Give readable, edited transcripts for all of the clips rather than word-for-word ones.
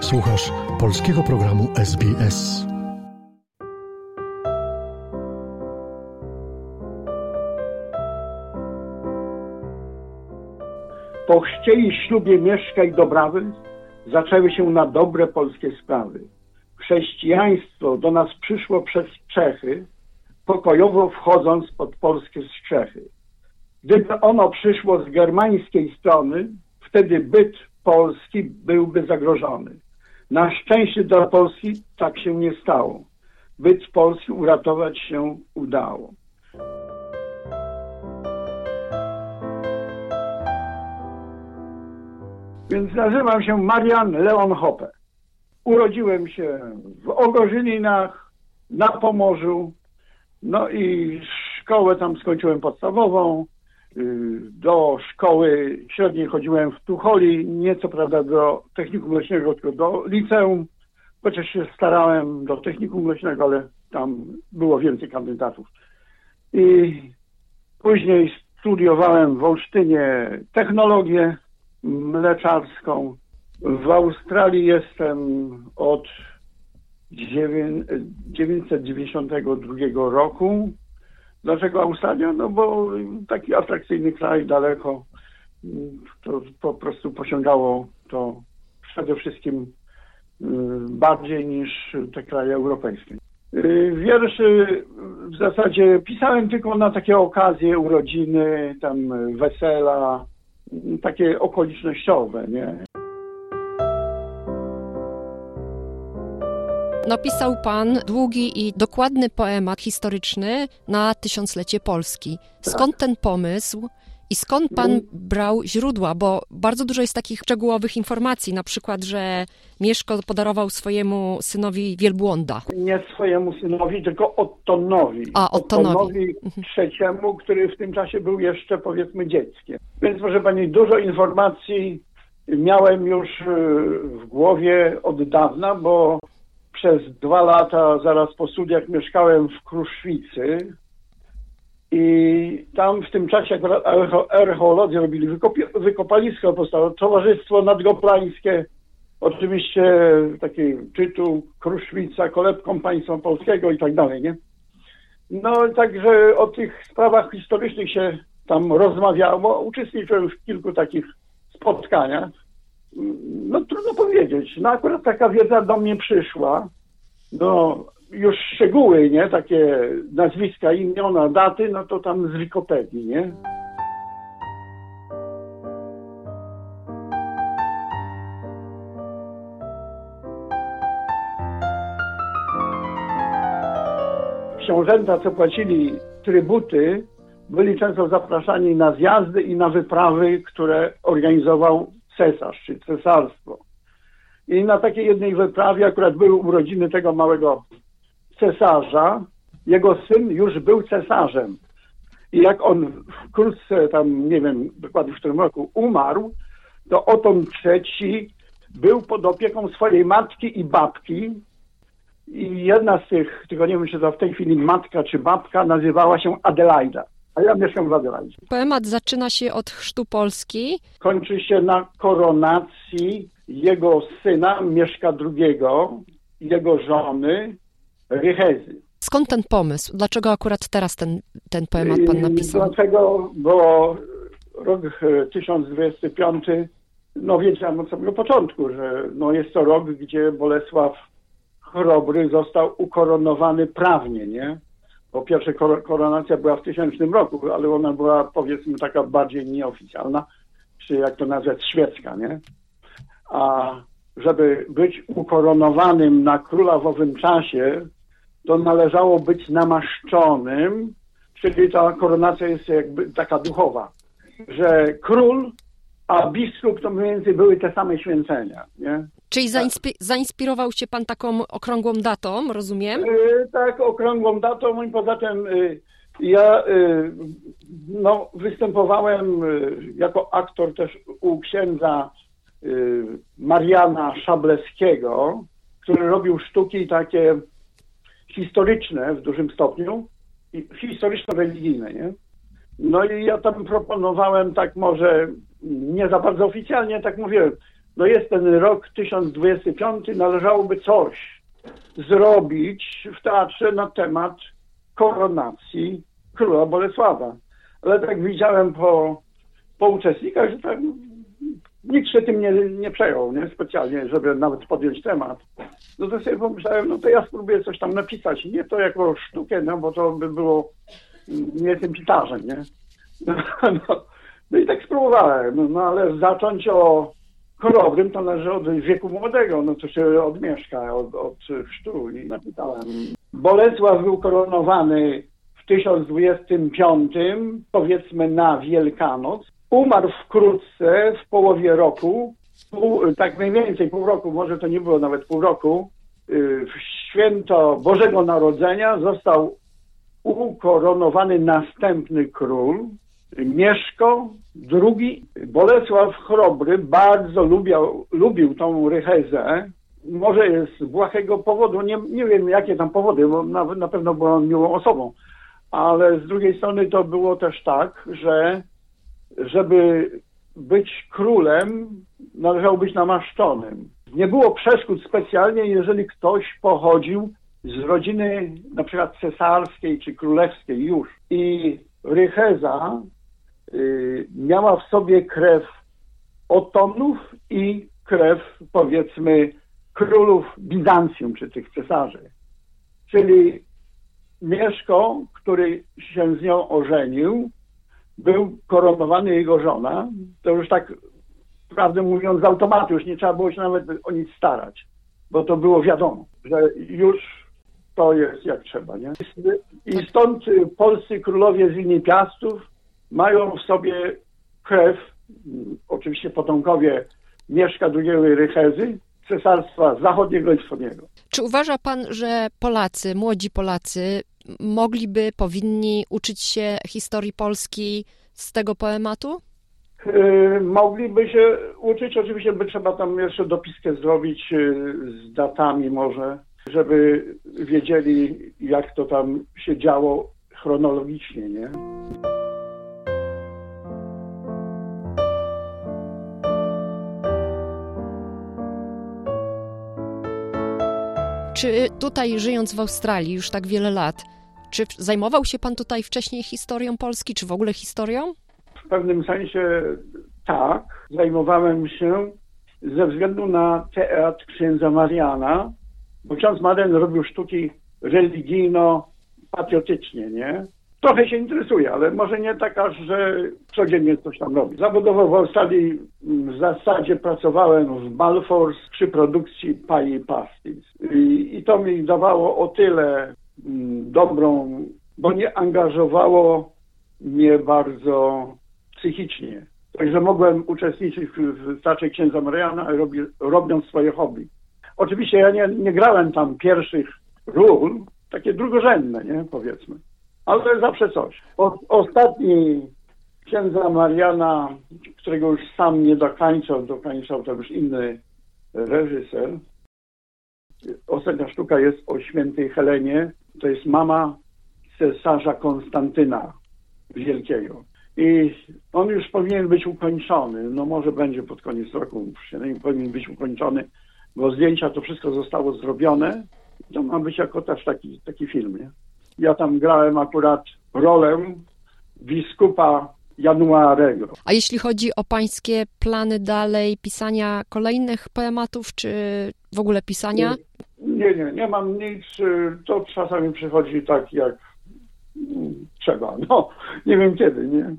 Słuchasz polskiego programu SBS. Po chrzcie i ślubie Mieszka i Dobrawy zaczęły się na dobre polskie sprawy. Chrześcijaństwo do nas przyszło przez Czechy, pokojowo wchodząc pod polskie strzechy. Gdyby ono przyszło z germańskiej strony, wtedy byt Polski byłby zagrożony. Na szczęście dla Polski tak się nie stało. Byt Polski uratować się udało. Więc nazywam się Marian Leon Hoppe. Urodziłem się w Ogorzyninach, na Pomorzu, no i szkołę tam skończyłem podstawową. Do szkoły średniej chodziłem w Tucholi, nie co prawda do technikum leśnego, tylko do liceum, chociaż się starałem do technikum leśnego, ale tam było więcej kandydatów. I później studiowałem w Olsztynie technologię mleczarską. W Australii jestem od 1992 roku. Dlaczego Australia? No bo taki atrakcyjny kraj, daleko. To po prostu posiągało to przede wszystkim bardziej niż te kraje europejskie. Wierszy w zasadzie pisałem tylko na takie okazje, urodziny, tam wesela, takie okolicznościowe, nie? Napisał pan długi i dokładny poemat historyczny na tysiąclecie Polski. Skąd ten pomysł i skąd pan brał źródła? Bo bardzo dużo jest takich szczegółowych informacji, na przykład, że Mieszko podarował swojemu synowi wielbłąda. Nie swojemu synowi, tylko Ottonowi. Ottonowi trzeciemu, który w tym czasie był jeszcze, powiedzmy, dzieckiem. Więc proszę pani, dużo informacji miałem już w głowie od dawna, bo przez 2 lata zaraz po studiach mieszkałem w Kruszwicy i tam w tym czasie akurat archeolodzy robili wykopalisko, powstało Towarzystwo Nadgoplańskie, oczywiście taki tytuł Kruszwica, kolebką państwa polskiego i tak dalej, nie? No także o tych sprawach historycznych się tam rozmawiało, uczestniczyłem w kilku takich spotkaniach. No trudno powiedzieć. No akurat taka wiedza do mnie przyszła. No już szczegóły, nie? Takie nazwiska, imiona, daty, no to tam z Wikipedii, nie? Książęta, co płacili trybuty, byli często zapraszani na zjazdy i na wyprawy, które organizował cesarz, czy cesarstwo. I na takiej jednej wyprawie akurat były urodziny tego małego cesarza. Jego syn już był cesarzem. I jak on wkrótce, tam nie wiem dokładnie w którym roku, umarł, to Oton III był pod opieką swojej matki i babki. I jedna z tych, tylko nie wiem, czy to w tej chwili matka czy babka, nazywała się Adelaida. A ja mieszkam w Adelaidzie. Poemat zaczyna się od chrztu Polski. Kończy się na koronacji jego syna Mieszka II, jego żony Rychezy. Skąd ten pomysł? Dlaczego akurat teraz ten poemat pan napisał? Dlaczego? Bo rok 1025, no wiedziałem od samego początku, że no jest to rok, gdzie Bolesław Chrobry został ukoronowany prawnie, nie? Bo pierwsza koronacja była w 1000 roku, ale ona była, powiedzmy, taka bardziej nieoficjalna, czy jak to nazwać, świecka, nie? A żeby być ukoronowanym na króla w owym czasie, to należało być namaszczonym, czyli ta koronacja jest jakby taka duchowa, że król, a biskup to mniej więcej były te same święcenia, nie? Czyli zainspirował się pan taką okrągłą datą, rozumiem? Tak, okrągłą datą i poza tym ja występowałem jako aktor też u księdza Mariana Szablewskiego, który robił sztuki takie historyczne w dużym stopniu i historyczno-religijne, nie? No i ja tam proponowałem tak może nie za bardzo oficjalnie, tak mówię, no jest ten rok 1025, należałoby coś zrobić w teatrze na temat koronacji króla Bolesława. Ale tak widziałem po uczestnikach, że tak nikt się tym nie przejął, nie? Specjalnie, żeby nawet podjąć temat. No to sobie pomyślałem, no to ja spróbuję coś tam napisać. Nie to jako sztukę, no bo to by było nie jestem pitarzem, nie? No i tak spróbowałem, no ale zacząć o chorobrym to należy od wieku młodego, no to się od Mieszka, od chrztu i napisałem. Bolesław był koronowany w 1025, powiedzmy na Wielkanoc. Umarł wkrótce, w połowie roku, tak mniej więcej pół roku, może to nie było nawet pół roku, w święto Bożego Narodzenia został ukoronowany następny król, Mieszko II. Bolesław Chrobry bardzo lubił tą Rychezę. Może jest z błahego powodu, nie wiem jakie tam powody, bo na pewno była on miłą osobą, ale z drugiej strony to było też tak, że żeby być królem, należało być namaszczonym. Nie było przeszkód specjalnie, jeżeli ktoś pochodził z rodziny na przykład cesarskiej czy królewskiej już. I Rycheza miała w sobie krew Otonów i krew, powiedzmy, królów Bizancjum czy tych cesarzy. Czyli Mieszko, który się z nią ożenił, był koronowany jego żona, to już tak, prawdę mówiąc, z automatu, już nie trzeba było się nawet o nic starać, bo to było wiadomo, że już to jest jak trzeba, nie? I stąd polscy królowie z linii Piastów mają w sobie krew, oczywiście potomkowie Mieszka II Rychezy, cesarstwa zachodniego i wschodniego. Czy uważa pan, że Polacy, młodzi Polacy powinni uczyć się historii Polski z tego poematu? Mogliby się uczyć, oczywiście by trzeba tam jeszcze dopiskę zrobić z datami może, żeby wiedzieli jak to tam się działo chronologicznie, nie? Czy tutaj, żyjąc w Australii już tak wiele lat, czy zajmował się pan tutaj wcześniej historią Polski, czy w ogóle historią? W pewnym sensie tak. Zajmowałem się ze względu na teatr księdza Mariana, bo ksiądz Marian robił sztuki religijno-patriotycznie, nie? Trochę się interesuje, ale może nie taka, że codziennie coś tam robi. Zawodowo w Australii w zasadzie pracowałem w Balfours przy produkcji Pai Pastis. I to mi dawało o tyle dobrą, bo nie angażowało mnie bardzo psychicznie. Także mogłem uczestniczyć w teatrze księdza Mariana, robiąc swoje hobby. Oczywiście ja nie grałem tam pierwszych ról, takie drugorzędne, nie, powiedzmy. Ale zawsze coś. Ostatni księdza Mariana, którego już sam nie dokańczał to już inny reżyser. Ostatnia sztuka jest o świętej Helenie. To jest mama cesarza Konstantyna Wielkiego. I on już powinien być ukończony. No może będzie pod koniec roku, powinien być ukończony, bo zdjęcia to wszystko zostało zrobione. To ma być jako też taki film, nie? Ja tam grałem akurat rolę biskupa Januarego. A jeśli chodzi o pańskie plany dalej, pisania kolejnych poematów, czy w ogóle pisania? Nie mam nic. To czasami przychodzi tak jak trzeba. No, nie wiem kiedy, nie?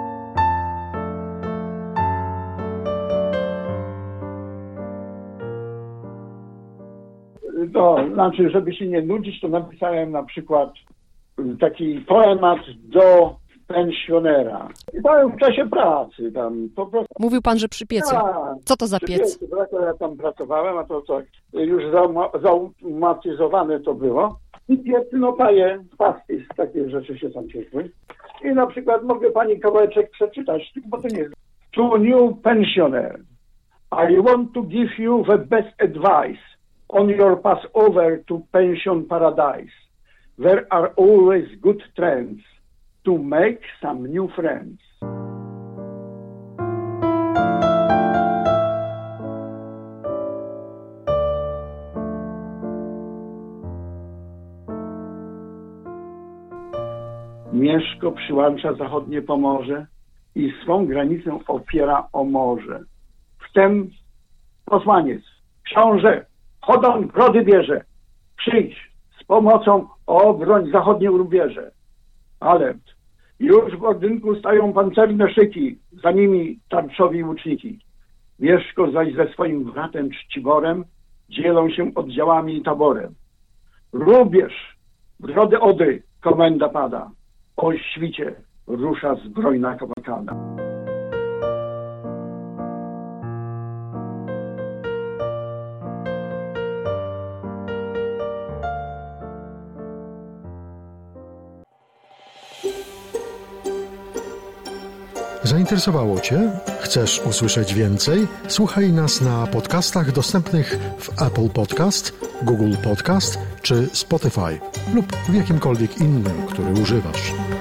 No, znaczy, żeby się nie nudzić, to napisałem na przykład taki poemat do pensjonera. I byłem w czasie pracy tam po prostu. Mówił pan, że przy piecu. Co to za piec? Ja tam pracowałem, a to tak już zaumatyzowane to było. I piec, no paje, pastis, takie rzeczy się tam ciekły. I na przykład mogę pani kawałeczek przeczytać, bo to nie jest. To new pensioner. I want to give you the best advice on your pass over to pension paradise. There are always good trends to make some new friends. Mieszko przyłącza zachodnie Pomorze i swą granicę opiera o morze. Wtem posłaniec, książę, chodon brody bierze, przyjdź z pomocą, obroń zachodnie rubieże. Ale już w Ordynku stają pancerne szyki, za nimi tarczowi łuczniki. Mieszko zaś ze swoim bratem Czciborem dzielą się oddziałami i taborem. Rubież, brody Odry, komenda pada. O świcie rusza zbrojna kavalkada. Zainteresowało Cię? Chcesz usłyszeć więcej? Słuchaj nas na podcastach dostępnych w Apple Podcast, Google Podcast czy Spotify lub w jakimkolwiek innym, który używasz.